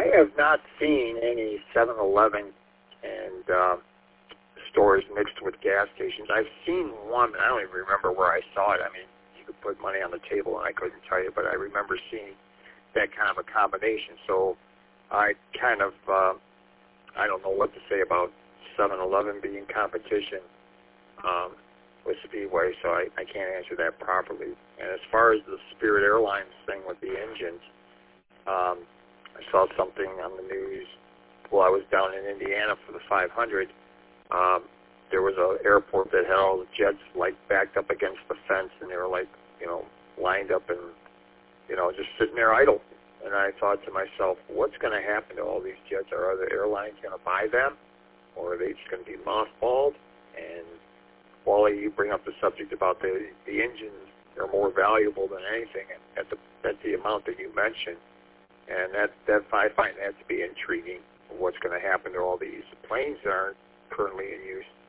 I have not seen any 7-Eleven and stores mixed with gas stations. I've seen one, I don't even remember where I saw it. I mean, you could put money on the table, and I couldn't tell you, but I remember seeing that kind of a combination. So I kind of, I don't know what to say about 7-Eleven being competition with Speedway, so I can't answer that properly. And as far as the Spirit Airlines thing with the engines, I saw something on the news while I was down in Indiana for the 500. There was an airport that had all the jets like backed up against the fence, and they were like, lined up and, just sitting there idle. And I thought to myself, what's going to happen to all these jets? Are other airlines going to buy them, or are they just going to be mothballed? And Wally, you bring up the subject about the engines are more valuable than anything at the amount that you mentioned, and that I find that to be intriguing. What's going to happen to all these planes that aren't currently in use?